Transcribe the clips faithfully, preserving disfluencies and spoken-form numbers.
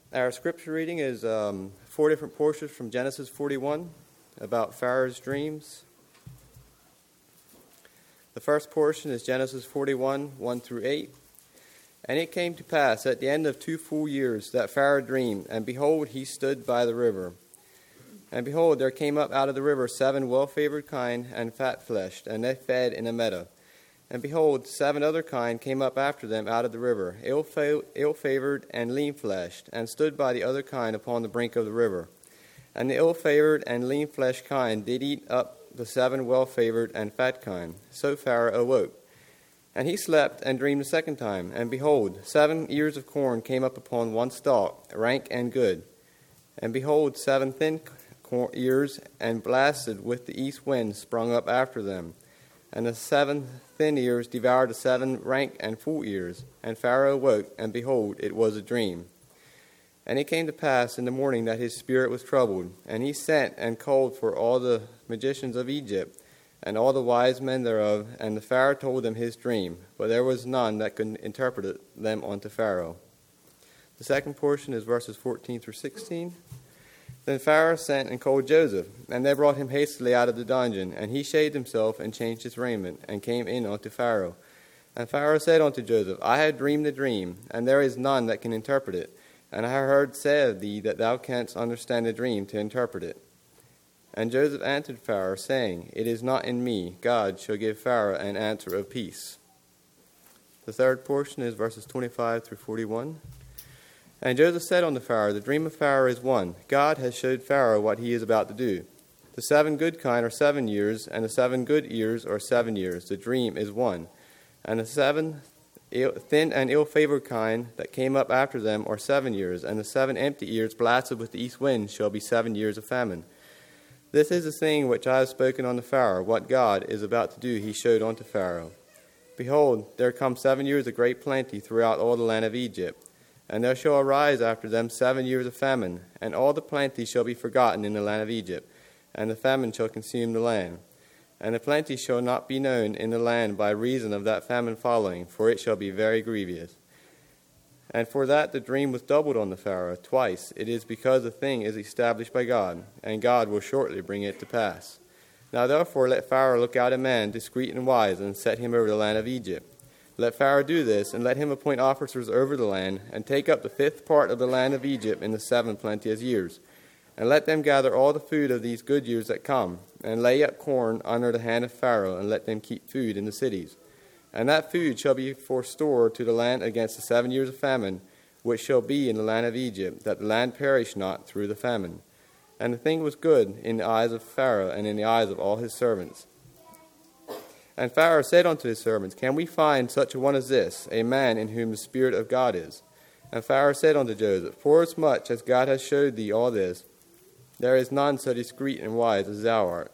Our scripture reading is um, four different portions from Genesis forty-one about Pharaoh's dreams. The first portion is Genesis forty-one, one through eight. And it came to pass at the end of two full years that Pharaoh dreamed, and behold, he stood by the river. And behold, there came up out of the river seven well-favored kine and fat-fleshed, and they fed in a meadow. And behold, seven other kine came up after them out of the river, ill-favored and lean-fleshed, and stood by the other kine upon the brink of the river. And the ill-favored and lean-fleshed kine did eat up the seven well-favored and fat kine. So Pharaoh awoke. And he slept and dreamed a second time. And behold, seven ears of corn came up upon one stalk, rank and good. And behold, seven thin ears and blasted with the east wind sprung up after them. And the seven thin ears devoured the seven rank and full ears. And Pharaoh awoke, and behold, it was a dream. And it came to pass in the morning that his spirit was troubled. And he sent and called for all the magicians of Egypt, and all the wise men thereof. And the Pharaoh told them his dream, but there was none that could interpret it, them unto Pharaoh. The second portion is verses fourteen through sixteen. Then Pharaoh sent and called Joseph, and they brought him hastily out of the dungeon. And he shaved himself and changed his raiment, and came in unto Pharaoh. And Pharaoh said unto Joseph, I have dreamed the dream, and there is none that can interpret it. And I have heard say of thee that thou canst understand a dream to interpret it. And Joseph answered Pharaoh, saying, It is not in me. God shall give Pharaoh an answer of peace. The third portion is verses twenty-five through forty-one. And Joseph said unto Pharaoh, The dream of Pharaoh is one. God has showed Pharaoh what he is about to do. The seven good kine are seven years, and the seven good ears are seven years. The dream is one. And the seven ill, thin and ill-favored kine that came up after them are seven years, and the seven empty ears blasted with the east wind shall be seven years of famine. This is the thing which I have spoken unto Pharaoh. What God is about to do he showed unto Pharaoh. Behold, there come seven years of great plenty throughout all the land of Egypt. And there shall arise after them seven years of famine, and all the plenty shall be forgotten in the land of Egypt, and the famine shall consume the land. And the plenty shall not be known in the land by reason of that famine following, for it shall be very grievous. And for that the dream was doubled on the Pharaoh twice. It is because the thing is established by God, and God will shortly bring it to pass. Now therefore let Pharaoh look out a man discreet and wise, and set him over the land of Egypt. Let Pharaoh do this, and let him appoint officers over the land, and take up the fifth part of the land of Egypt in the seven plenteous years. And let them gather all the food of these good years that come, and lay up corn under the hand of Pharaoh, and let them keep food in the cities. And that food shall be for store to the land against the seven years of famine, which shall be in the land of Egypt, that the land perish not through the famine. And the thing was good in the eyes of Pharaoh, and in the eyes of all his servants. And Pharaoh said unto his servants, Can we find such a one as this, a man in whom the Spirit of God is? And Pharaoh said unto Joseph, Forasmuch as God has showed thee all this, there is none so discreet and wise as thou art.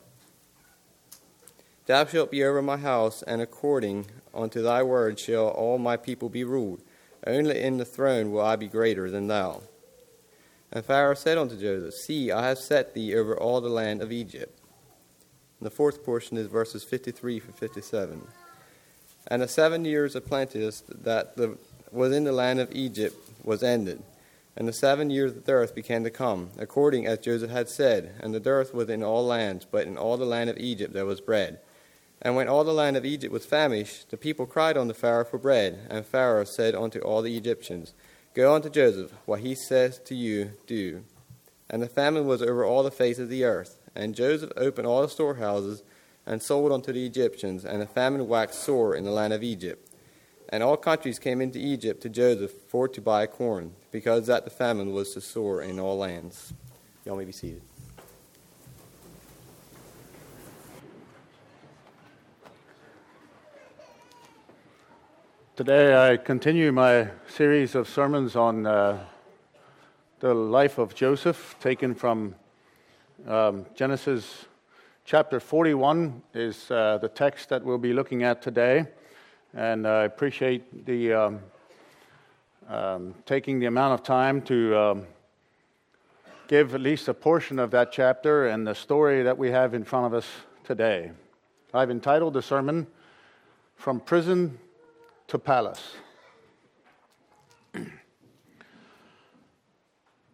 Thou shalt be over my house, and according unto thy word shall all my people be ruled. Only in the throne will I be greater than thou. And Pharaoh said unto Joseph, See, I have set thee over all the land of Egypt. The fourth portion is verses fifty-three through fifty-seven. And the seven years of plenteous that the, was in the land of Egypt was ended, and the seven years of dearth began to come, according as Joseph had said. And the dearth was in all lands, but in all the land of Egypt there was bread. And when all the land of Egypt was famished, the people cried unto Pharaoh for bread. And Pharaoh said unto all the Egyptians, Go unto Joseph, what he says to you, do. And the famine was over all the face of the earth. And Joseph opened all the storehouses, and sold unto the Egyptians, and the famine waxed sore in the land of Egypt. And all countries came into Egypt to Joseph for to buy corn, because that the famine was so sore in all lands. Y'all may be seated. Today I continue my series of sermons on uh, the life of Joseph, taken from um, Genesis chapter forty-one is uh, the text that we'll be looking at today. And I appreciate the um, um, taking the amount of time to um, give at least a portion of that chapter and the story that we have in front of us today. I've entitled the sermon, From Prison to Palace.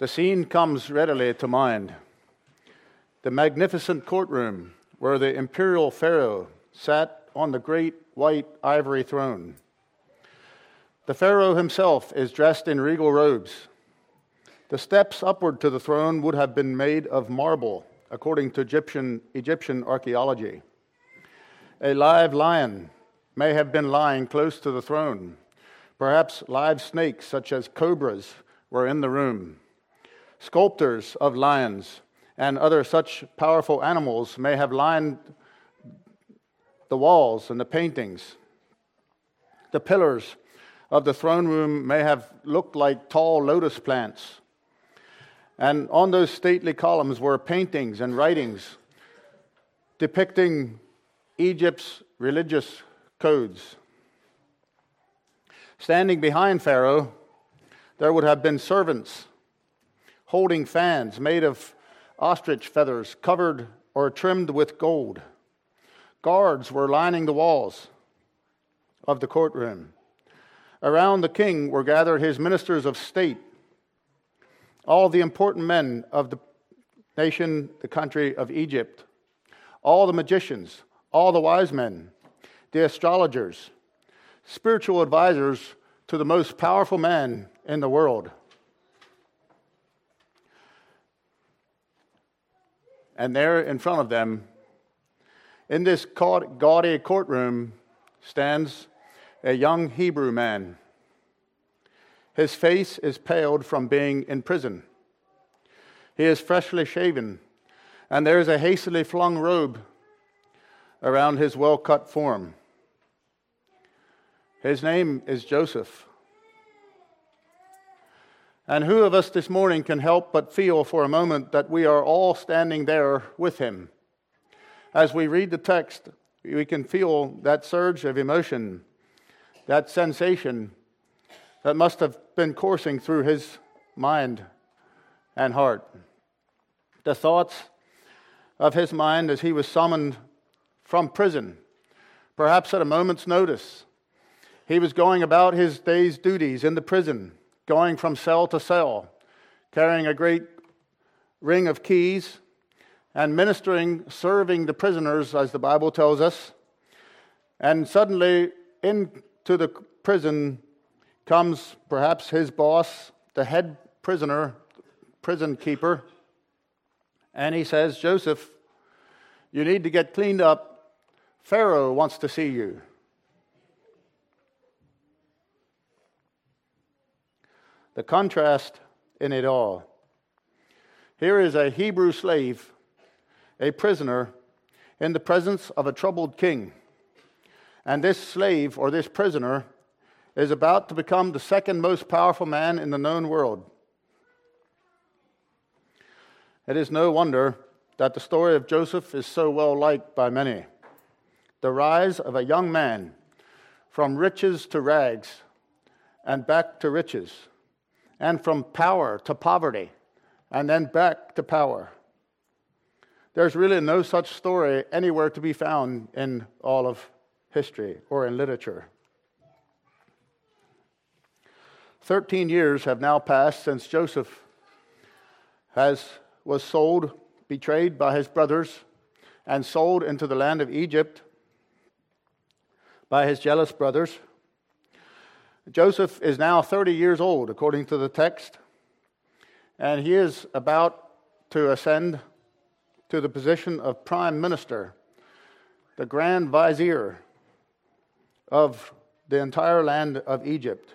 the scene comes readily to mind. The magnificent courtroom where the imperial Pharaoh sat on the great white ivory throne. The Pharaoh himself is dressed in regal robes. The steps upward to the throne would have been made of marble, according to Egyptian, Egyptian archaeology. A live lion may have been lying close to the throne. Perhaps live snakes, such as cobras, were in the room. Sculptors of lions and other such powerful animals may have lined the walls and the paintings. The pillars of the throne room may have looked like tall lotus plants. And on those stately columns were paintings and writings depicting Egypt's religious codes. Standing behind Pharaoh, there would have been servants holding fans made of ostrich feathers covered or trimmed with gold. Guards were lining the walls of the courtroom. Around the king were gathered his ministers of state, all the important men of the nation, the country of Egypt, all the magicians, all the wise men, the astrologers, spiritual advisors to the most powerful man in the world. And there in front of them, in this gaudy courtroom, stands a young Hebrew man. His face is paled from being in prison. He is freshly shaven, and there is a hastily flung robe around his well-cut form. His name is Joseph. And who of us this morning can help but feel for a moment that we are all standing there with him? As we read the text, we can feel that surge of emotion, that sensation that must have been coursing through his mind and heart. The thoughts of his mind as he was summoned from prison, perhaps at a moment's notice. He was going about his day's duties in the prison, going from cell to cell, carrying a great ring of keys, and ministering, serving the prisoners, as the Bible tells us. And suddenly, into the prison comes perhaps his boss, the head prisoner, prison keeper, and he says, "Joseph, you need to get cleaned up. Pharaoh wants to see you." The contrast in it all. Here is a Hebrew slave, a prisoner, in the presence of a troubled king. And this slave, or this prisoner, is about to become the second most powerful man in the known world. It is no wonder that the story of Joseph is so well liked by many. The rise of a young man from riches to rags and back to riches, and from power to poverty, and then back to power. There's really no such story anywhere to be found in all of history or in literature. Thirteen years have now passed since Joseph has was sold, betrayed by his brothers, and sold into the land of Egypt by his jealous brothers. Joseph is now thirty years old, according to the text, and he is about to ascend to the position of prime minister, the grand vizier of the entire land of Egypt.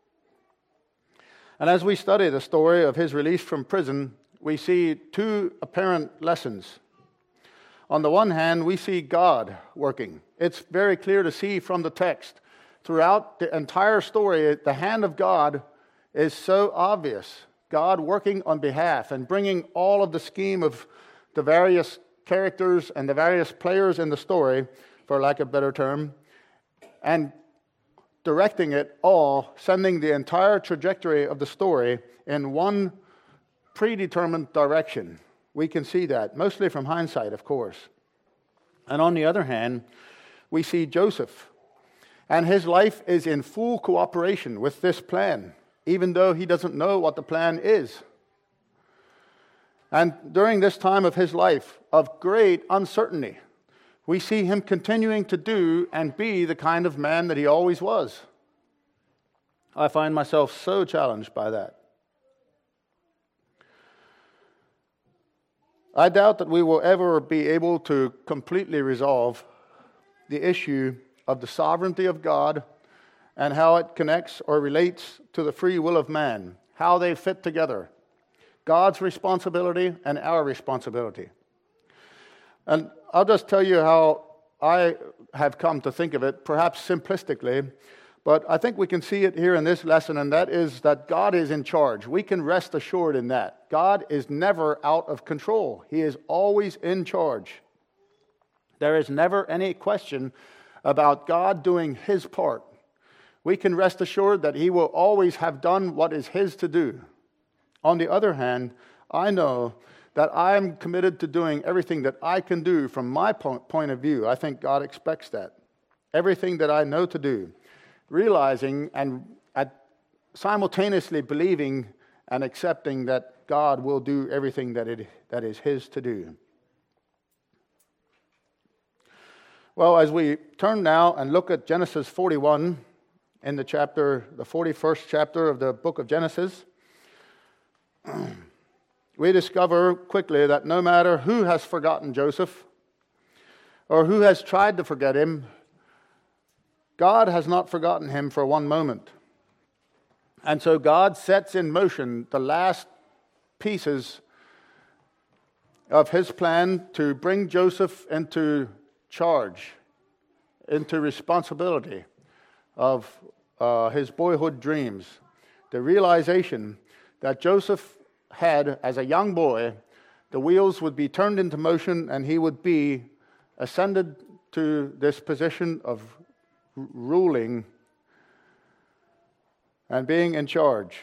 And as we study the story of his release from prison, we see two apparent lessons. On the one hand, we see God working. It's very clear to see from the text. Throughout the entire story, the hand of God is so obvious. God working on behalf and bringing all of the scheme of the various characters and the various players in the story, for lack of a better term, and directing it all, sending the entire trajectory of the story in one predetermined direction. We can see that, mostly from hindsight, of course. And on the other hand, we see Joseph, and his life is in full cooperation with this plan, even though he doesn't know what the plan is. And during this time of his life of great uncertainty, we see him continuing to do and be the kind of man that he always was. I find myself so challenged by that. I doubt that we will ever be able to completely resolve the issue of the sovereignty of God and how it connects or relates to the free will of man, how they fit together, God's responsibility and our responsibility. And I'll just tell you how I have come to think of it, perhaps simplistically, but I think we can see it here in this lesson, and that is that God is in charge. We can rest assured in that. God is never out of control. He is always in charge. There is never any question about God doing his part. We can rest assured that he will always have done what is his to do. On the other hand, I know that I am committed to doing everything that I can do from my point of view. I think God expects that. Everything that I know to do. Realizing and at simultaneously believing and accepting that God will do everything that it that is his to do. Well, as we turn now and look at Genesis forty-one in the chapter, the forty-first chapter of the book of Genesis, we discover quickly that no matter who has forgotten Joseph or who has tried to forget him, God has not forgotten him for one moment. And so God sets in motion the last pieces of his plan to bring Joseph into charge, into responsibility of uh, his boyhood dreams. The realization that Joseph had as a young boy, the wheels would be turned into motion and he would be ascended to this position of ruling and being in charge.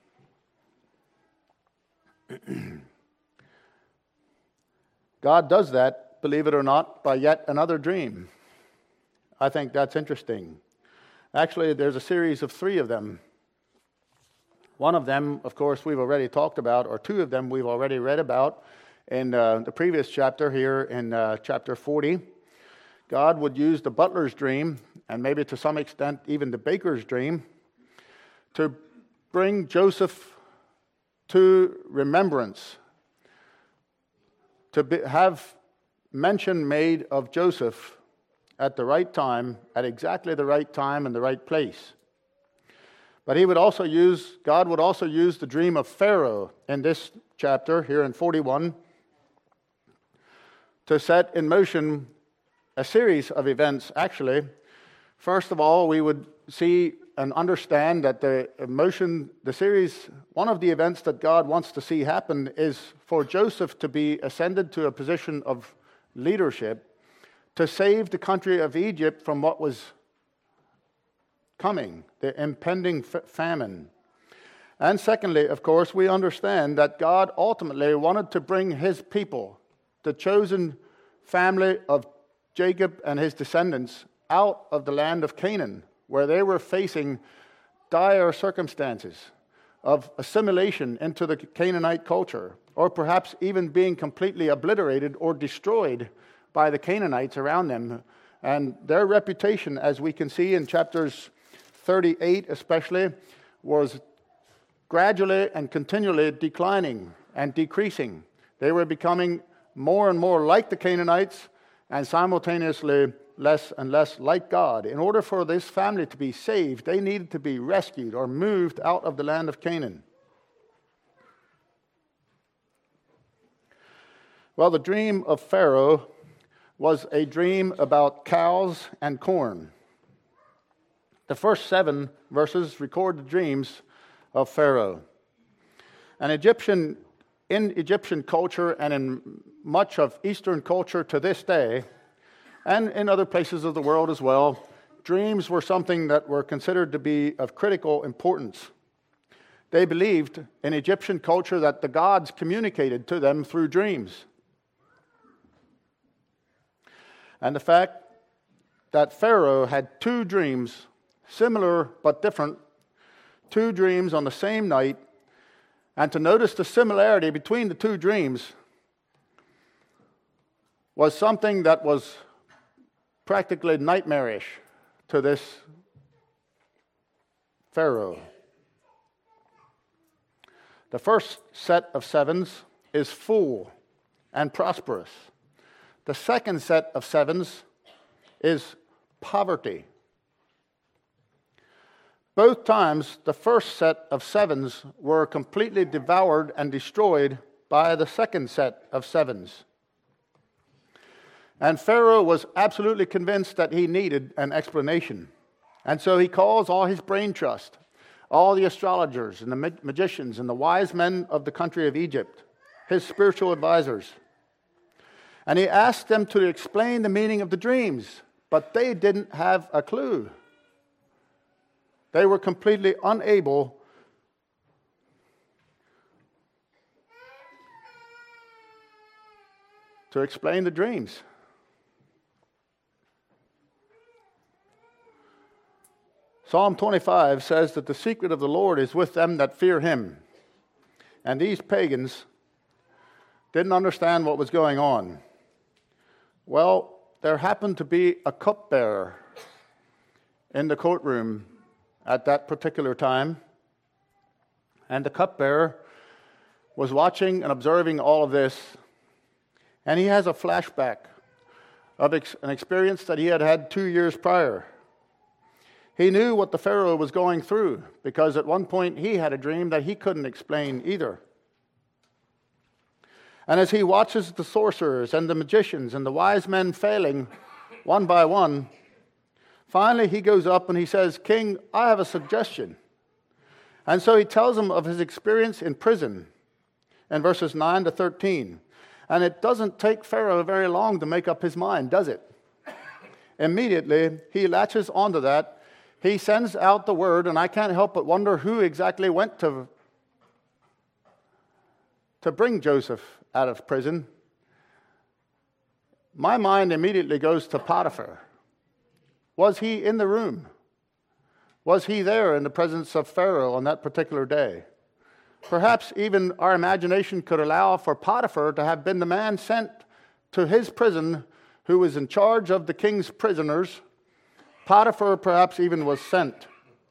God does that, believe it or not, by yet another dream. I think that's interesting. Actually, there's a series of three of them. One of them, of course, we've already talked about, or two of them we've already read about in uh, the previous chapter here in uh, chapter forty. God would use the butler's dream, and maybe to some extent even the baker's dream, to bring Joseph to remembrance, to be, have mention made of Joseph at the right time, at exactly the right time and the right place. But he would also use, God would also use the dream of Pharaoh in this chapter, here in forty-one, to set in motion a series of events, actually. First of all, we would see and understand that the emotion, the series, one of the events that God wants to see happen is for Joseph to be ascended to a position of leadership to save the country of Egypt from what was coming, the impending f- famine. And secondly, of course, we understand that God ultimately wanted to bring his people, the chosen family of Jacob and his descendants, out of the land of Canaan, where they were facing dire circumstances of assimilation into the Canaanite culture, or perhaps even being completely obliterated or destroyed by the Canaanites around them. And their reputation, as we can see in chapters thirty-eight especially, was gradually and continually declining and decreasing. They were becoming more and more like the Canaanites and simultaneously less and less like God. In order for this family to be saved, they needed to be rescued or moved out of the land of Canaan. Well, the dream of Pharaoh was a dream about cows and corn. The first seven verses record the dreams of Pharaoh. An Egyptian, in Egyptian culture and in much of Eastern culture to this day, and in other places of the world as well, dreams were something that were considered to be of critical importance. They believed in Egyptian culture that the gods communicated to them through dreams. And the fact that Pharaoh had two dreams, similar but different, two dreams on the same night, and to notice the similarity between the two dreams was something that was practically nightmarish to this Pharaoh. The first set of sevens is full and prosperous. The second set of sevens is poverty. Both times, the first set of sevens were completely devoured and destroyed by the second set of sevens. And Pharaoh was absolutely convinced that he needed an explanation. And so he calls all his brain trust, all the astrologers and the magicians and the wise men of the country of Egypt, his spiritual advisors. And he asked them to explain the meaning of the dreams, but they didn't have a clue. They were completely unable to explain the dreams. Psalm twenty-five says that the secret of the Lord is with them that fear him. And these pagans didn't understand what was going on. Well, there happened to be a cupbearer in the courtroom at that particular time. And the cupbearer was watching and observing all of this. And he has a flashback of ex- an experience that he had had two years prior. He knew what the Pharaoh was going through, because at one point he had a dream that he couldn't explain either. And as he watches the sorcerers and the magicians and the wise men failing one by one, finally he goes up and he says, "King, I have a suggestion." And so he tells him of his experience in prison in verses nine to thirteen. And it doesn't take Pharaoh very long to make up his mind, does it? Immediately, he latches onto that. He sends out the word, and I can't help but wonder who exactly went to, to bring Joseph out of prison. My mind immediately goes to Potiphar. Was he in the room? Was he there in the presence of Pharaoh on that particular day? Perhaps even our imagination could allow for Potiphar to have been the man sent to his prison who was in charge of the king's prisoners. Potiphar perhaps even was sent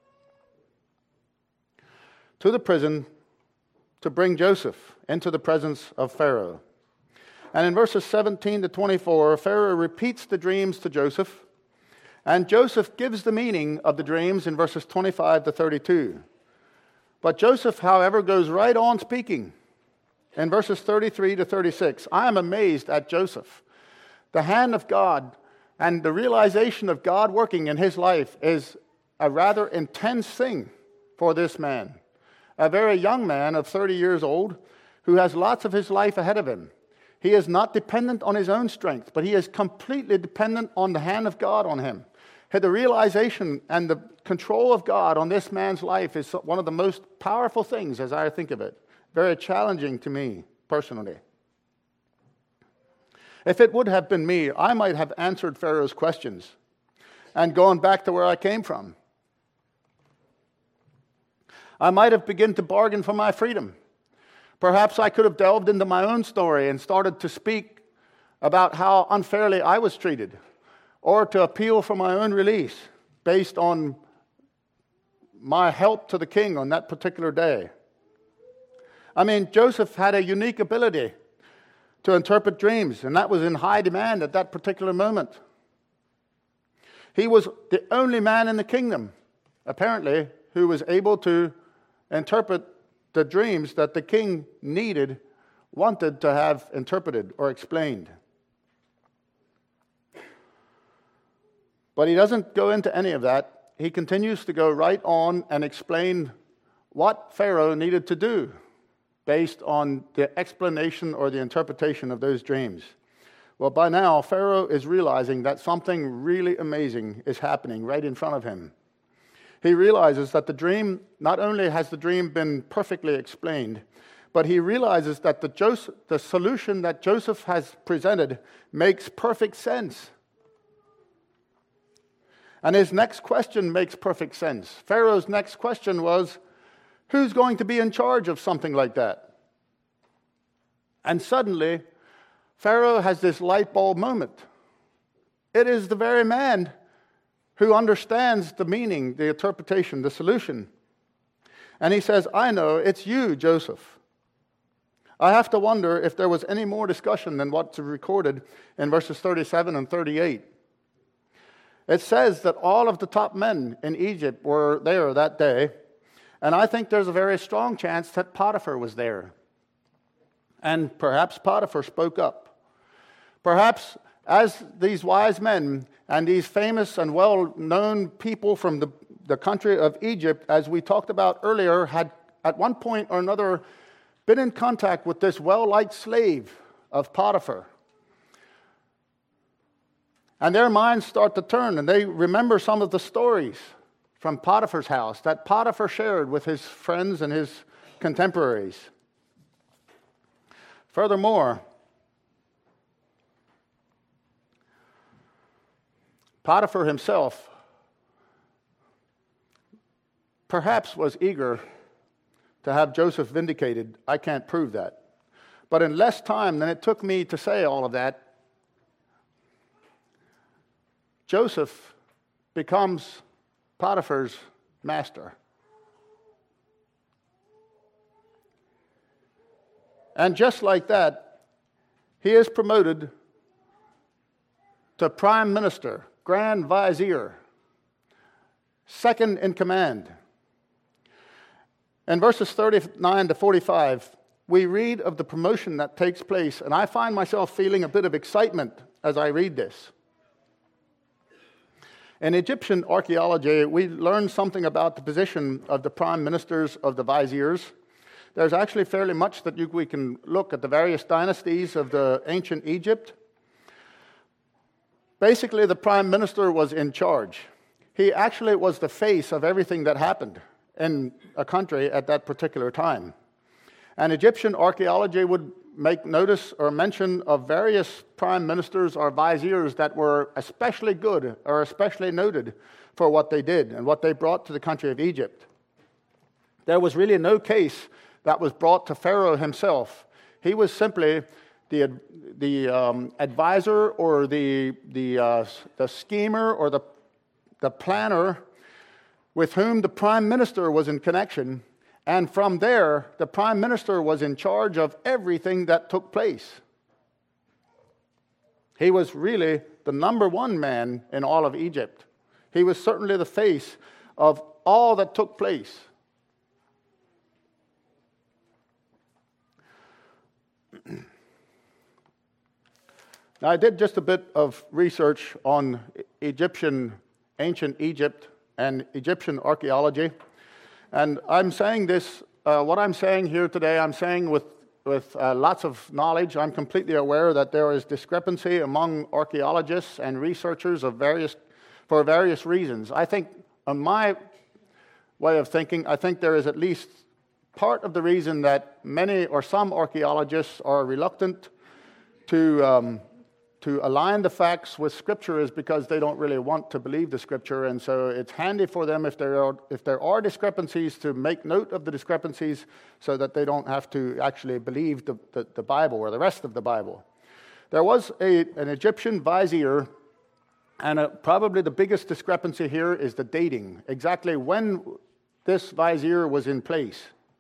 to the prison to bring Joseph into the presence of Pharaoh. And in verses seventeen to twenty-four, Pharaoh repeats the dreams to Joseph, and Joseph gives the meaning of the dreams in verses twenty-five to thirty-two. But Joseph, however, goes right on speaking in verses thirty-three to thirty-six. I am amazed at Joseph. The hand of God and the realization of God working in his life is a rather intense thing for this man. A very young man of thirty years old who has lots of his life ahead of him. He is not dependent on his own strength, but he is completely dependent on the hand of God on him. The realization and the control of God on this man's life is one of the most powerful things as I think of it. Very challenging to me personally. If it would have been me, I might have answered Pharaoh's questions and gone back to where I came from. I might have begun to bargain for my freedom. Perhaps I could have delved into my own story and started to speak about how unfairly I was treated, or to appeal for my own release based on my help to the king on that particular day. I mean, Joseph had a unique ability to interpret dreams, and that was in high demand at that particular moment. He was the only man in the kingdom, apparently, who was able to interpret the dreams that the king needed, wanted to have interpreted or explained. But he doesn't go into any of that. He continues to go right on and explain what Pharaoh needed to do based on the explanation or the interpretation of those dreams. Well, by now, Pharaoh is realizing that something really amazing is happening right in front of him. He realizes that the dream, not only has the dream been perfectly explained, but he realizes that the, Joseph, the solution that Joseph has presented makes perfect sense. And his next question makes perfect sense. Pharaoh's next question was, Who's going to be in charge of something like that? And suddenly, Pharaoh has this light bulb moment. It is the very man who understands the meaning, the interpretation, the solution. And he says, I know, it's you, Joseph. I have to wonder if there was any more discussion than what's recorded in verses thirty-seven and thirty-eight. It says that all of the top men in Egypt were there that day, and I think there's a very strong chance that Potiphar was there. And perhaps Potiphar spoke up. Perhaps as these wise men and these famous and well-known people from the, the country of Egypt, as we talked about earlier, had at one point or another been in contact with this well-liked slave of Potiphar. And their minds start to turn, and they remember some of the stories from Potiphar's house that Potiphar shared with his friends and his contemporaries. Furthermore, Potiphar himself perhaps was eager to have Joseph vindicated. I can't prove that. But in less time than it took me to say all of that, Joseph becomes Potiphar's master. And just like that, he is promoted to prime minister, grand vizier, second in command. In verses thirty-nine to forty-five, we read of the promotion that takes place, and I find myself feeling a bit of excitement as I read this. In Egyptian archaeology, we learn something about the position of the prime ministers of the viziers. There's actually fairly much that you, we can look at the various dynasties of the ancient Egypt. Basically, the prime minister was in charge. He actually was the face of everything that happened in a country at that particular time. And Egyptian archaeology would make notice or mention of various prime ministers or viziers that were especially good or especially noted for what they did and what they brought to the country of Egypt. There was really no case that was brought to Pharaoh himself. He was simply the, the um, advisor or the, the, uh, the schemer or the, the planner with whom the prime minister was in connection. And from there, the prime minister was in charge of everything that took place. He was really the number one man in all of Egypt. He was certainly the face of all that took place. Now, I did just a bit of research on Egyptian, ancient Egypt and Egyptian archaeology. And I'm saying this, uh, what I'm saying here today, I'm saying with, with uh, lots of knowledge. I'm completely aware that there is discrepancy among archaeologists and researchers of various, for various reasons. I think, on my way of thinking, I think there is at least part of the reason that many or some archaeologists are reluctant to um, to align the facts with Scripture is because they don't really want to believe the Scripture, and so it's handy for them if there are if there are discrepancies to make note of the discrepancies so that they don't have to actually believe the, the, the Bible or the rest of the Bible. There was a, an Egyptian vizier, and a, probably the biggest discrepancy here is the dating, exactly when this vizier was in place.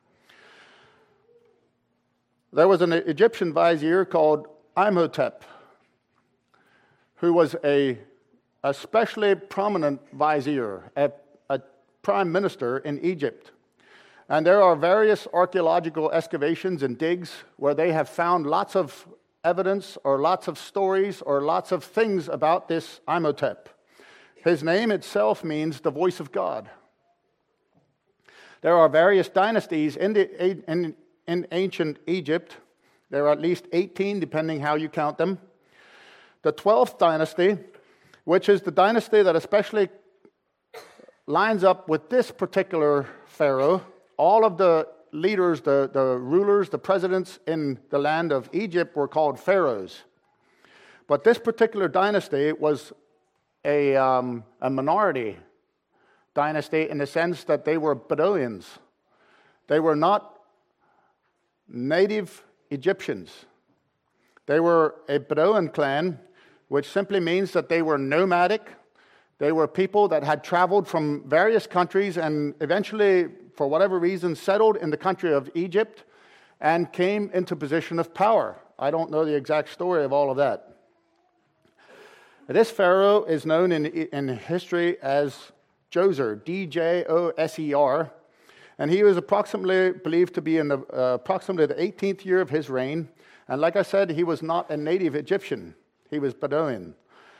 There was an Egyptian vizier called Imhotep, who was a especially prominent vizier, a, a prime minister in Egypt. And there are various archaeological excavations and digs where they have found lots of evidence or lots of stories or lots of things about this Imhotep. His name itself means the voice of God. There are various dynasties in, the, in, in ancient Egypt. There are at least eighteen, depending how you count them. The twelfth dynasty, which is the dynasty that especially lines up with this particular pharaoh. All of the leaders, the, the rulers, the presidents in the land of Egypt were called pharaohs. But this particular dynasty was a, um, a minority dynasty in the sense that they were Bedouins. They were not native Egyptians. They were a Bedouin clan, which simply means that they were nomadic. They were people that had traveled from various countries and eventually, for whatever reason, settled in the country of Egypt and came into position of power. I don't know the exact story of all of that. This pharaoh is known in, in history as Djoser, D J O S E R, and he was approximately believed to be in the, uh, approximately the eighteenth year of his reign. And like I said, he was not a native Egyptian. He was Bedouin.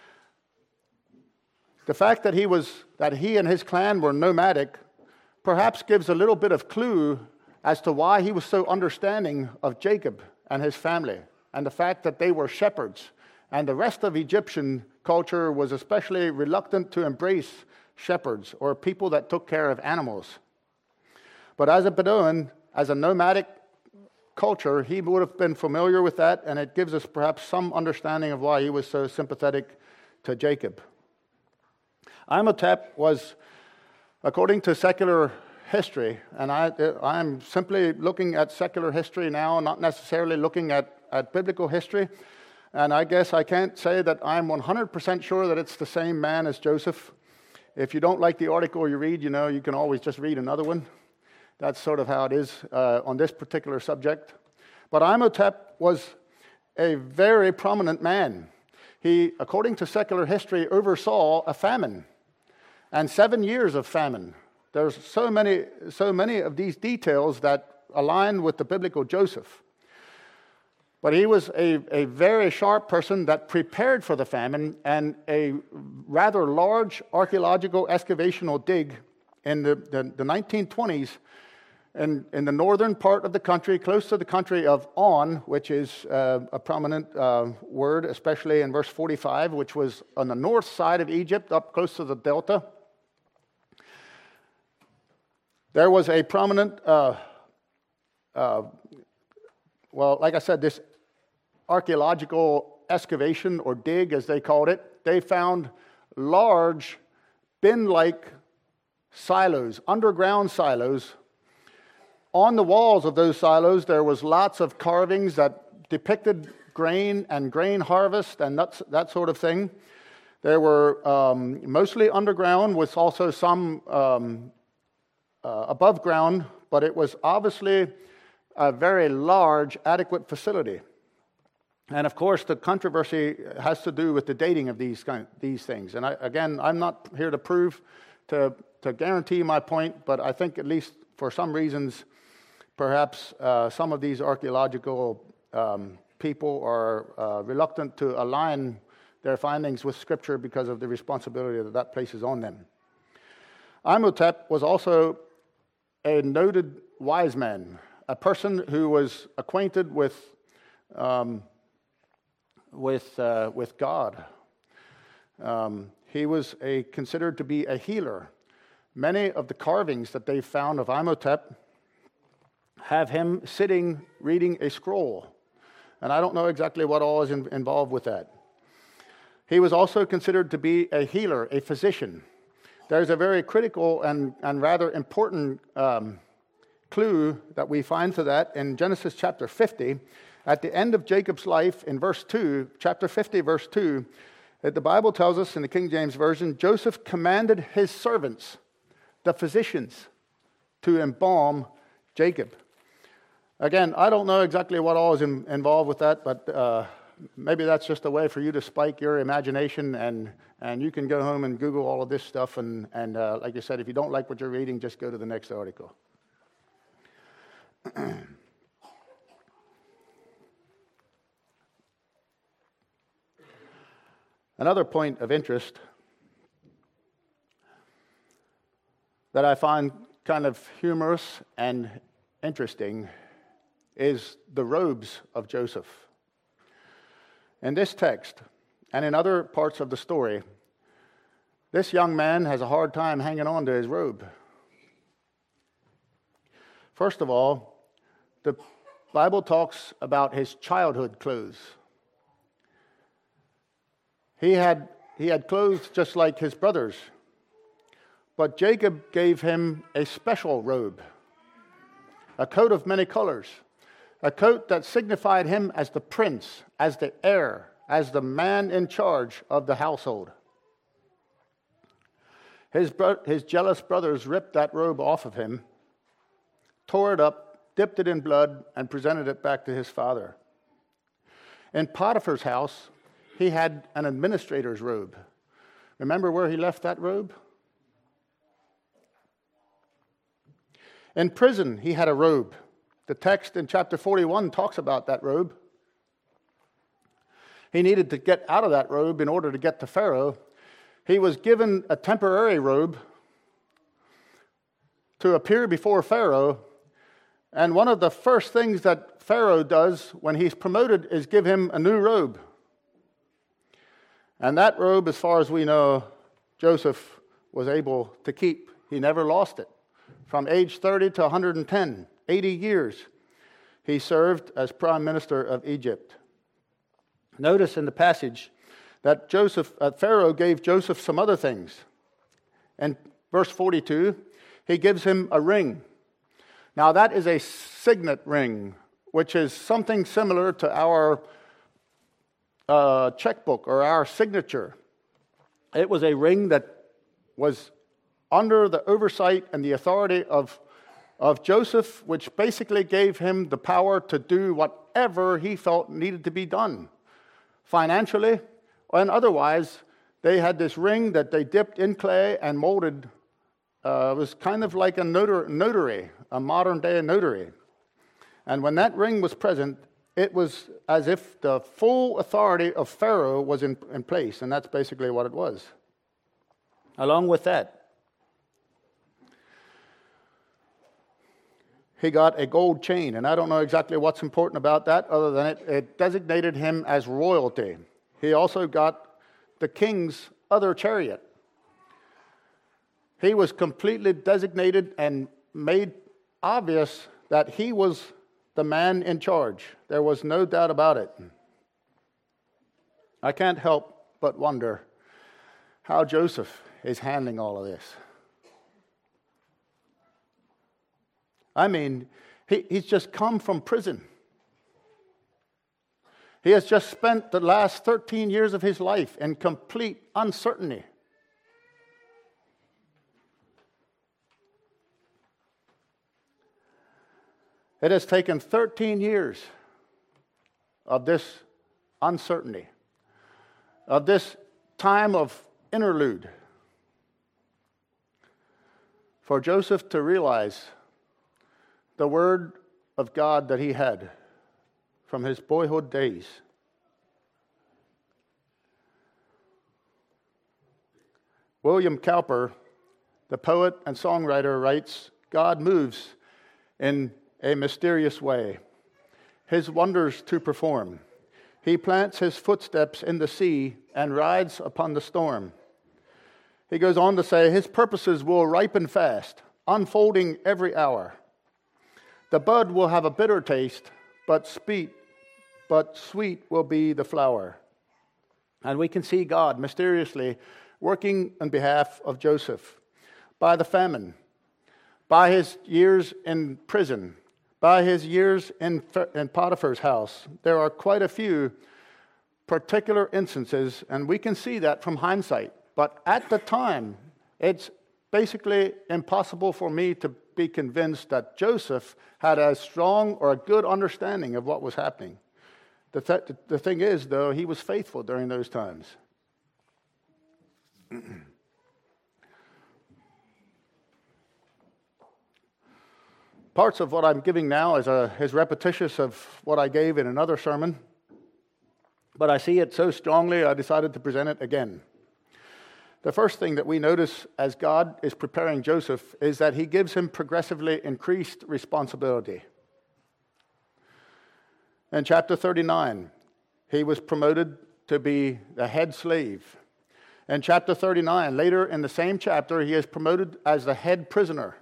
The fact that he was that he and his clan were nomadic perhaps gives a little bit of clue as to why he was so understanding of Jacob and his family, and the fact that they were shepherds. And the rest of Egyptian culture was especially reluctant to embrace shepherds or people that took care of animals. But as a Bedouin, as a nomadic culture, he would have been familiar with that, and it gives us perhaps some understanding of why he was so sympathetic to Jacob. Imhotep was, according to secular history, and I, I'm simply looking at secular history now, not necessarily looking at, at biblical history, and I guess I can't say that I'm one hundred percent sure that it's the same man as Joseph. If you don't like the article you read, you know, you can always just read another one. That's sort of how it is uh, on this particular subject. But Imhotep was a very prominent man. He, according to secular history, oversaw a famine, and seven years of famine. There's so many, so many of these details that align with the biblical Joseph. But he was a, a very sharp person that prepared for the famine, and a rather large archaeological excavational dig in the, the, the nineteen twenties in, in the northern part of the country, close to the country of On, which is uh, a prominent uh, word, especially in verse forty-five, which was on the north side of Egypt, up close to the delta. There was a prominent, uh, uh, well, like I said, this archaeological excavation or dig, as they called it. They found large bin-like silos, underground silos. On the walls of those silos, there was lots of carvings that depicted grain and grain harvest and that, that sort of thing. They were um, mostly underground, with also some um, uh, above ground, but it was obviously a very large, adequate facility. And of course, the controversy has to do with the dating of these kind, these things. And I, again, I'm not here to prove, to, to guarantee my point, but I think at least for some reasons, perhaps uh, some of these archaeological um, people are uh, reluctant to align their findings with Scripture because of the responsibility that that places on them. Imhotep was also a noted wise man, a person who was acquainted with um, with uh, with God. Um, he was a considered to be a healer. Many of the carvings that they found of Imhotep have him sitting reading a scroll, and I don't know exactly what all is in, involved with that. He was also considered to be a healer, a physician. There's a very critical and, and rather important um, clue that we find to that in Genesis chapter fifty. At the end of Jacob's life, in verse two, chapter fifty, verse two, the Bible tells us in the King James Version, Joseph commanded his servants, the physicians, to embalm Jacob. Again, I don't know exactly what all is in, involved with that, but uh, maybe that's just a way for you to spike your imagination, and, and you can go home and Google all of this stuff, and, and uh, like I said, if you don't like what you're reading, just go to the next article. Another point of interest that I find kind of humorous and interesting is the robes of Joseph. In this text, and in other parts of the story, this young man has a hard time hanging on to his robe. First of all, the Bible talks about his childhood clothes. He had, he had clothes just like his brothers, but Jacob gave him a special robe. a coat of many colors, a coat that signified him as the prince, as the heir, as the man in charge of the household. His, bro- his jealous brothers ripped that robe off of him, tore it up, dipped it in blood, and presented it back to his father. In Potiphar's house, he had an administrator's robe. Remember where he left that robe? In prison, he had a robe. The text in chapter forty-one talks about that robe. He needed to get out of that robe in order to get to Pharaoh. He was given a temporary robe to appear before Pharaoh. And one of the first things that Pharaoh does when he's promoted is give him a new robe. And that robe, as far as we know, Joseph was able to keep. He never lost it. From age thirty to one hundred ten, eighty years, he served as prime minister of Egypt. Notice in the passage that Joseph, uh, Pharaoh gave Joseph some other things. In verse forty-two, he gives him a ring. Now that is a signet ring, which is something similar to our uh, checkbook or our signature. It was a ring that was under the oversight and the authority of, of Joseph, which basically gave him the power to do whatever he felt needed to be done. Financially and otherwise, they had this ring that they dipped in clay and molded. Uh, it was kind of like a notar- notary, a modern-day notary. And when that ring was present, it was as if the full authority of Pharaoh was in, in place, and that's basically what it was. Along with that, he got a gold chain, and I don't know exactly what's important about that other than it, it designated him as royalty. He also got the king's other chariot. He was completely designated and made obvious that he was the man in charge. There was no doubt about it. I can't help but wonder how Joseph is handling all of this. I mean, he, he's just come from prison. He has just spent the last thirteen years of his life in complete uncertainty. It has taken thirteen years of this uncertainty, of this time of interlude, for Joseph to realize the word of God that he had from his boyhood days. William Cowper, the poet and songwriter, writes, God moves in a mysterious way, his wonders to perform. He plants his footsteps in the sea and rides upon the storm. He goes on to say, his purposes will ripen fast, unfolding every hour. The bud will have a bitter taste, but sweet, but sweet will be the flower. And we can see God mysteriously working on behalf of Joseph by the famine, by his years in prison, by his years in, in Potiphar's house. There are quite a few particular instances, and we can see that from hindsight. But at the time, it's basically impossible for me to be convinced that Joseph had a strong or a good understanding of what was happening. The, th- the thing is, though, he was faithful during those times. Parts of what I'm giving now is, a, is repetitious of what I gave in another sermon, but I see it so strongly I decided to present it again. The first thing that we notice as God is preparing Joseph is that he gives him progressively increased responsibility. In chapter thirty-nine, he was promoted to be the head slave. In chapter thirty-nine, later in the same chapter, he is promoted as the head prisoner.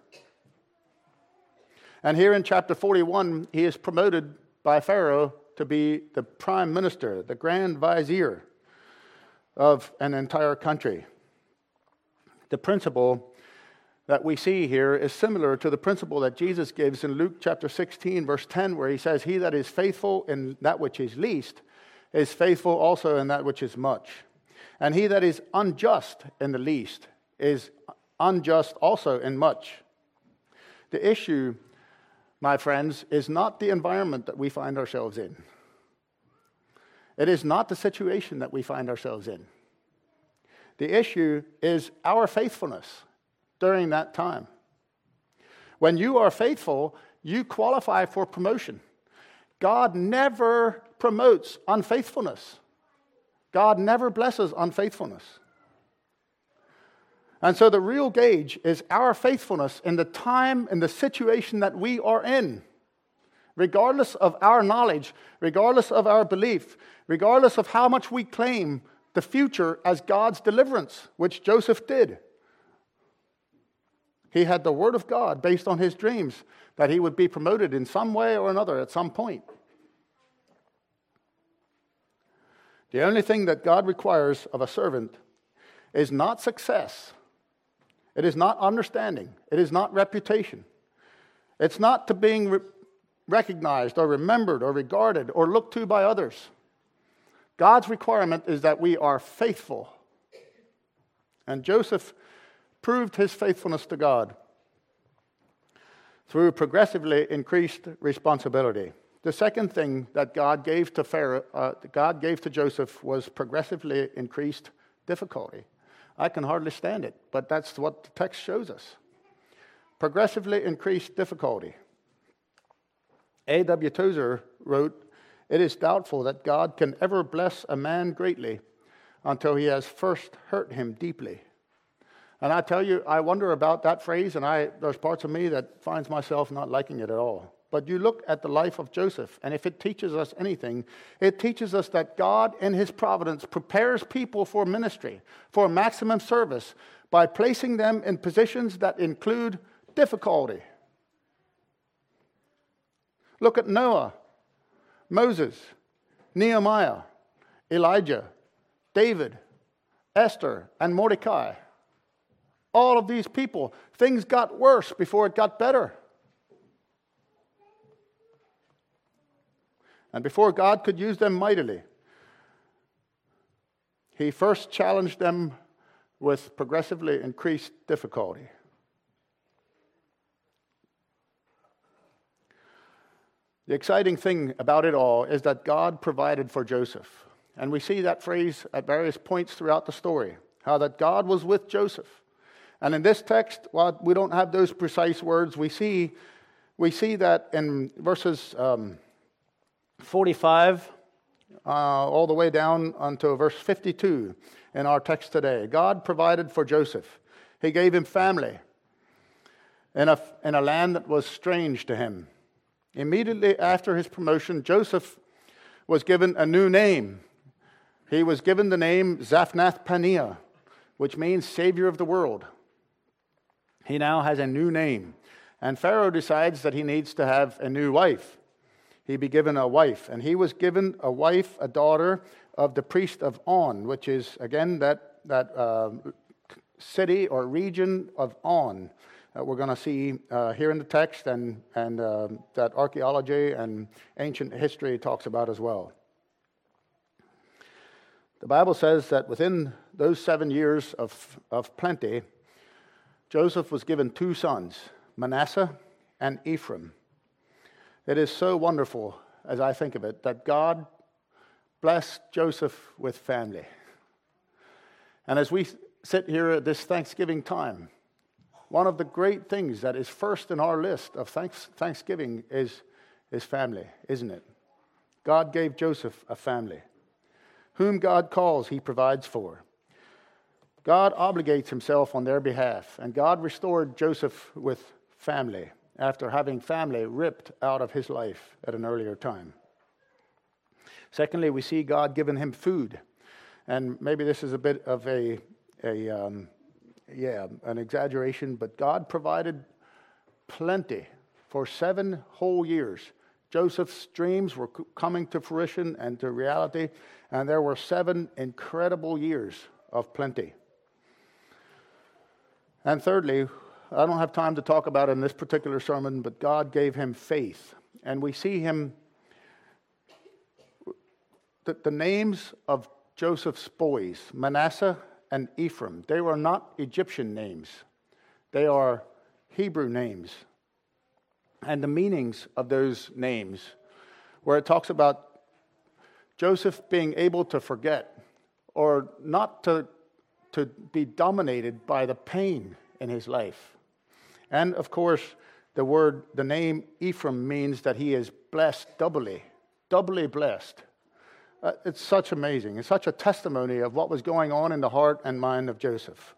And here in chapter forty-one, he is promoted by Pharaoh to be the prime minister, the grand vizier of an entire country. The principle that we see here is similar to the principle that Jesus gives in Luke chapter sixteen, verse ten, where he says, "He that is faithful in that which is least is faithful also in that which is much. And he that is unjust in the least is unjust also in much." The issue, my friends, is not the environment that we find ourselves in. It is not the situation that we find ourselves in. The issue is our faithfulness during that time. When you are faithful, you qualify for promotion. God never promotes unfaithfulness. God never blesses unfaithfulness. And so the real gauge is our faithfulness in the time and the situation that we are in. Regardless of our knowledge, regardless of our belief, regardless of how much we claim the future as God's deliverance, which Joseph did. He had the word of God based on his dreams that he would be promoted in some way or another at some point. The only thing that God requires of a servant is not success. It is not understanding. It is not reputation. It's not to being re- recognized or remembered or regarded or looked to by others. God's requirement is that we are faithful. And Joseph proved his faithfulness to God through progressively increased responsibility. The second thing that God gave to Pharaoh, uh, God gave to Joseph was progressively increased difficulty. I can hardly stand it, but that's what the text shows us. Progressively increased difficulty. A W Tozer wrote, "It is doubtful that God can ever bless a man greatly until he has first hurt him deeply." And I tell you, I wonder about that phrase, and I there's parts of me that finds myself not liking it at all. But you look at the life of Joseph, and if it teaches us anything, it teaches us that God, in his providence, prepares people for ministry, for maximum service, by placing them in positions that include difficulty. Look at Noah, Moses, Nehemiah, Elijah, David, Esther, and Mordecai. All of these people, things got worse before it got better. And before God could use them mightily, he first challenged them with progressively increased difficulty. The exciting thing about it all is that God provided for Joseph. And we see that phrase at various points throughout the story, how that God was with Joseph. And in this text, while we don't have those precise words, we see we see that in verses um, forty-five uh, all the way down until verse fifty-two in our text today. God provided for Joseph. He gave him family in a, in a land that was strange to him. Immediately after his promotion, Joseph was given a new name. He was given the name Zaphnath-Paneah, which means Savior of the world. He now has a new name. And Pharaoh decides that he needs to have a new wife. He'd be given a wife. And he was given a wife, a daughter of the priest of On, which is, again, that, that uh, city or region of On that we're going to see uh, here in the text and, and uh, that archaeology and ancient history talks about as well. The Bible says that within those seven years of, of plenty, Joseph was given two sons, Manasseh and Ephraim. It is so wonderful, as I think of it, that God blessed Joseph with family. And as we sit here at this Thanksgiving time, one of the great things that is first in our list of thanks, Thanksgiving is, is family, isn't it? God gave Joseph a family. Whom God calls, he provides for. God obligates himself on their behalf, and God restored Joseph with family after having family ripped out of his life at an earlier time. Secondly, we see God giving him food, and maybe this is a bit of a, a um, yeah, an exaggeration, but God provided plenty for seven whole years. Joseph's dreams were coming to fruition and to reality, and there were seven incredible years of plenty. And thirdly, I don't have time to talk about it in this particular sermon, but God gave him faith. And we see him, the, the names of Joseph's boys, Manasseh and Ephraim, they were not Egyptian names. They are Hebrew names. And the meanings of those names, where it talks about Joseph being able to forget or not to, to be dominated by the pain in his life. And of course, the word, the name Ephraim means that he is blessed doubly, doubly blessed. Uh, it's such amazing. It's such a testimony of what was going on in the heart and mind of Joseph.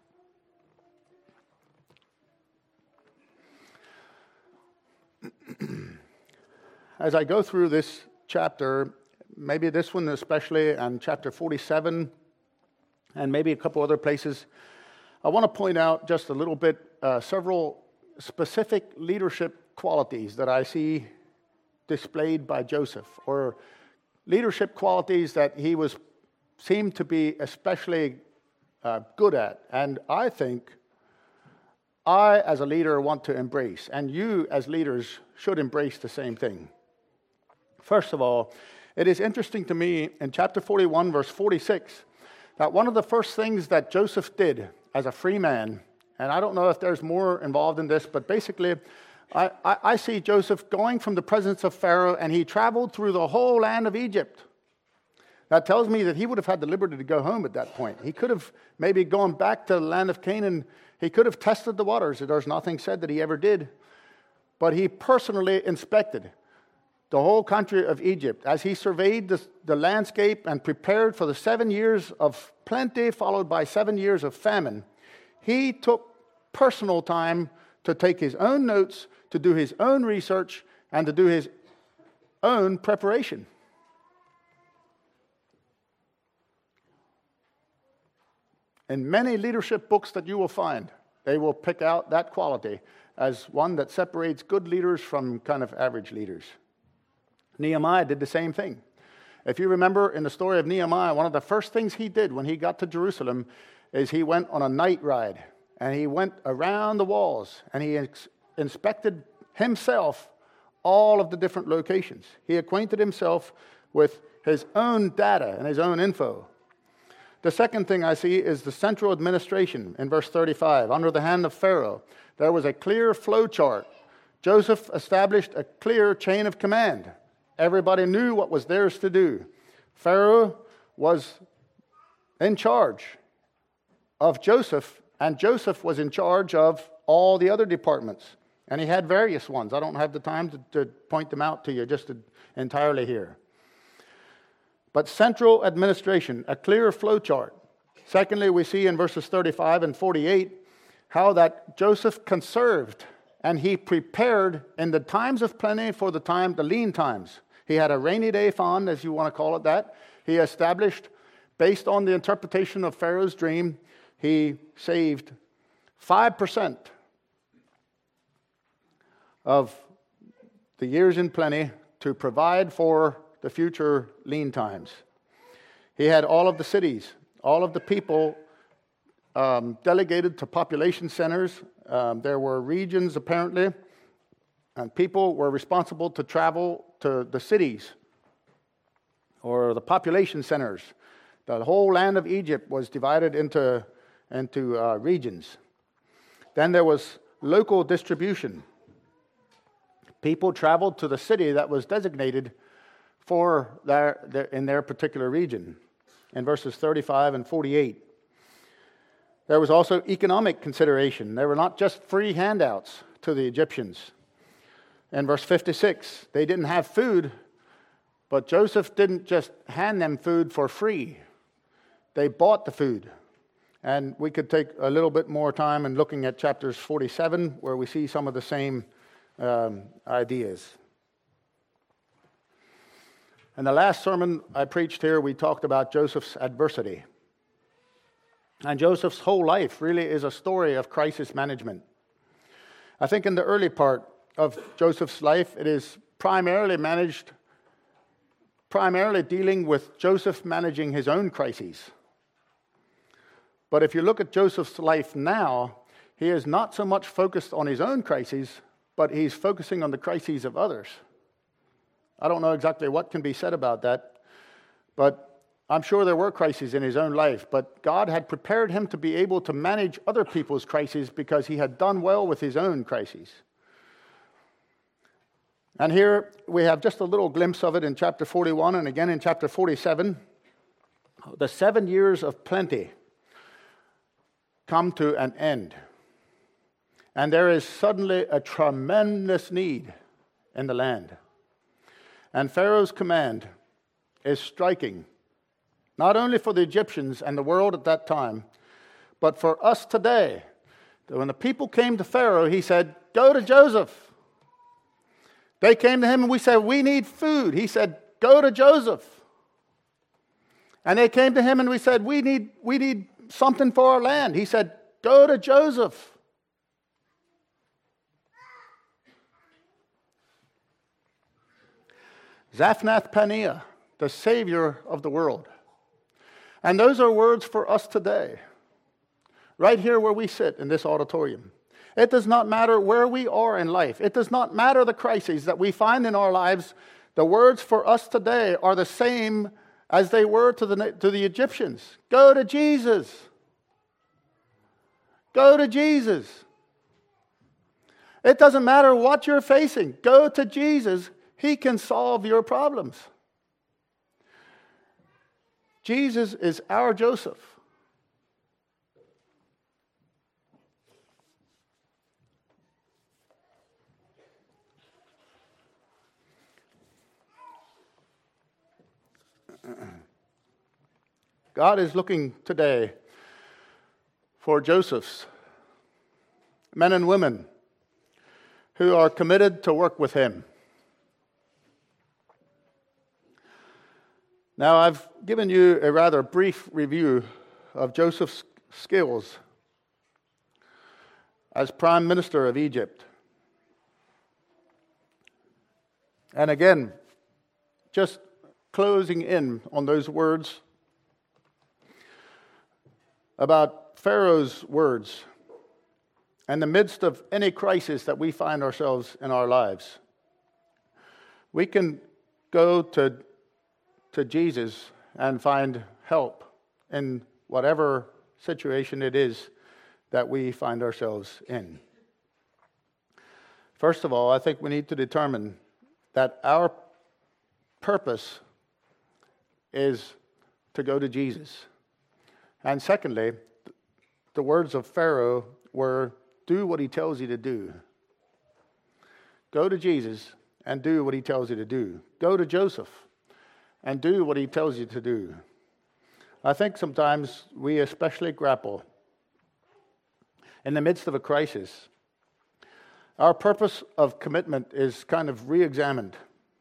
As I go through this chapter, maybe this one especially, and chapter forty-seven, and maybe a couple other places, I want to point out just a little bit, uh, several specific leadership qualities that I see displayed by Joseph, or leadership qualities that he was seemed to be especially uh, good at. And I think I, as a leader, want to embrace, and you, as leaders, should embrace the same thing. First of all, it is interesting to me in chapter forty-one, verse forty-six, that one of the first things that Joseph did as a free man, and I don't know if there's more involved in this, but basically, I, I, I see Joseph going from the presence of Pharaoh, and he traveled through the whole land of Egypt. That tells me that he would have had the liberty to go home at that point. He could have maybe gone back to the land of Canaan. He could have tested the waters. There's nothing said that he ever did. But he personally inspected the whole country of Egypt as he surveyed the, the landscape and prepared for the seven years of plenty followed by seven years of famine. He took personal time to take his own notes, to do his own research, and to do his own preparation. In many leadership books that you will find, they will pick out that quality as one that separates good leaders from kind of average leaders. Nehemiah did the same thing. If you remember in the story of Nehemiah, one of the first things he did when he got to Jerusalem is he went on a night ride, and he went around the walls, and he ex- inspected himself all of the different locations. He acquainted himself with his own data and his own info. The second thing I see is the central administration in verse thirty-five. Under the hand of Pharaoh, there was a clear flow chart. Joseph established a clear chain of command. Everybody knew what was theirs to do. Pharaoh was in charge of Joseph, and Joseph was in charge of all the other departments. And he had various ones. I don't have the time to, to point them out to you just to, entirely here. But central administration, a clear flow chart. Secondly, we see in verses thirty-five and forty-eight how that Joseph conserved and he prepared in the times of plenty for the time, the lean times. He had a rainy day fund, as you want to call it that. He established, based on the interpretation of Pharaoh's dream, he saved five percent of the years in plenty to provide for the future lean times. He had all of the cities, all of the people um, delegated to population centers. Um, there were regions, apparently, and people were responsible to travel to the cities or the population centers. The whole land of Egypt was divided into, into uh, regions. Then there was local distribution. People traveled to the city that was designated for their, their in their particular region, in verses thirty-five and forty-eight. There was also economic consideration. There were not just free handouts to the Egyptians. In verse fifty-six, they didn't have food, but Joseph didn't just hand them food for free. They bought the food. And we could take a little bit more time in looking at chapters forty-seven, where we see some of the same um, ideas. In the last sermon I preached here, we talked about Joseph's adversity. And Joseph's whole life really is a story of crisis management. I think in the early part of Joseph's life, it is primarily managed, primarily dealing with Joseph managing his own crises. But if you look at Joseph's life now, he is not so much focused on his own crises, but he's focusing on the crises of others. I don't know exactly what can be said about that, but I'm sure there were crises in his own life, but God had prepared him to be able to manage other people's crises because he had done well with his own crises. And here we have just a little glimpse of it in chapter forty-one and again in chapter forty-seven. The seven years of plenty come to an end. And there is suddenly a tremendous need in the land. And Pharaoh's command is striking, not only for the Egyptians and the world at that time, but for us today. When the people came to Pharaoh, he said, go to Joseph. They came to him and we said, we need food. He said, go to Joseph. And they came to him and we said, we need, we need something for our land. He said, go to Joseph. Zaphnath-Paneah, the Savior of the world. And those are words for us today, right here where we sit in this auditorium. It does not matter where we are in life. It does not matter the crises that we find in our lives. The words for us today are the same as they were to the, to the Egyptians. Go to Jesus. Go to Jesus. It doesn't matter what you're facing. Go to Jesus. He can solve your problems. Jesus is our Joseph. God is looking today for Josephs, men and women who are committed to work with him. Now, I've given you a rather brief review of Joseph's skills as Prime Minister of Egypt. And again, just closing in on those words about Pharaoh's words in the midst of any crisis that we find ourselves in our lives. We can go to to Jesus and find help in whatever situation it is that we find ourselves in. First of all, I think we need to determine that our purpose is to go to Jesus. And secondly, the words of Pharaoh were, do what he tells you to do. Go to Jesus and do what he tells you to do. Go to Joseph and do what he tells you to do. I think sometimes we especially grapple in the midst of a crisis. Our purpose of commitment is kind of re-examined.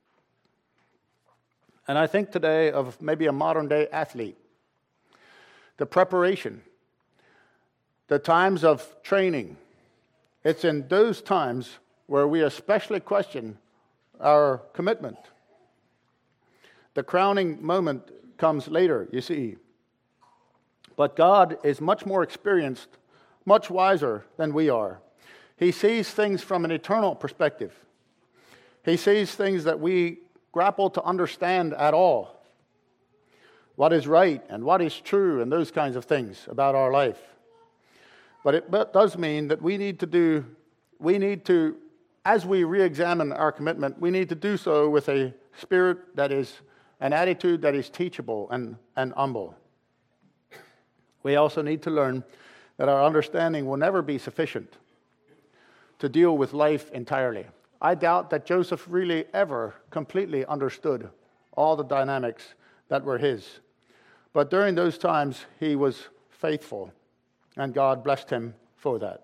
And I think today of maybe a modern-day athlete. The preparation, the times of training. It's in those times where we especially question our commitment. The crowning moment comes later, you see. But God is much more experienced, much wiser than we are. He sees things from an eternal perspective. He sees things that we grapple to understand at all. What is right and what is true and those kinds of things about our life. But it does mean that we need to do, we need to, as we re-examine our commitment, we need to do so with a spirit that is an attitude that is teachable and, and humble. We also need to learn that our understanding will never be sufficient to deal with life entirely. I doubt that Joseph really ever completely understood all the dynamics that were his. But during those times, he was faithful, and God blessed him for that.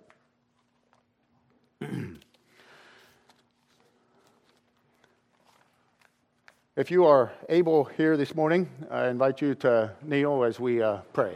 If you are able here this morning, I invite you to kneel as we uh, pray.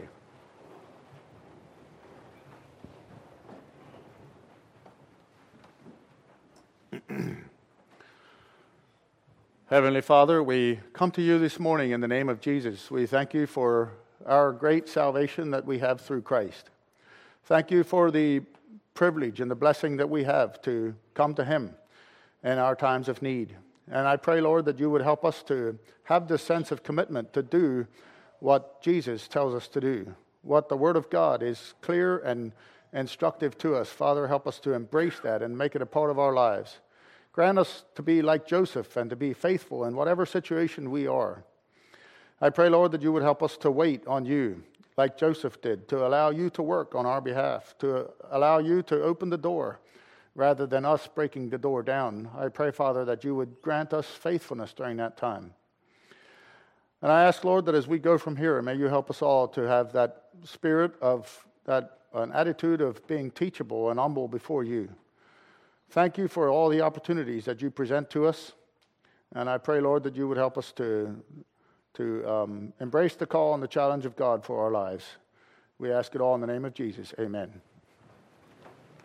Heavenly Father, we come to you this morning in the name of Jesus. We thank you for our great salvation that we have through Christ. Thank you for the privilege and the blessing that we have to come to him in our times of need. And I pray, Lord, that you would help us to have this sense of commitment to do what Jesus tells us to do, what the Word of God is clear and instructive to us. Father, help us to embrace that and make it a part of our lives. Grant us to be like Joseph and to be faithful in whatever situation we are. I pray, Lord, that you would help us to wait on you, like Joseph did, to allow you to work on our behalf, to allow you to open the door rather than us breaking the door down. I pray, Father, that you would grant us faithfulness during that time. And I ask, Lord, that as we go from here, may you help us all to have that spirit of, that an attitude of being teachable and humble before you. Thank you for all the opportunities that you present to us. And I pray, Lord, that you would help us to, to um, embrace the call and the challenge of God for our lives. We ask it all in the name of Jesus. Amen.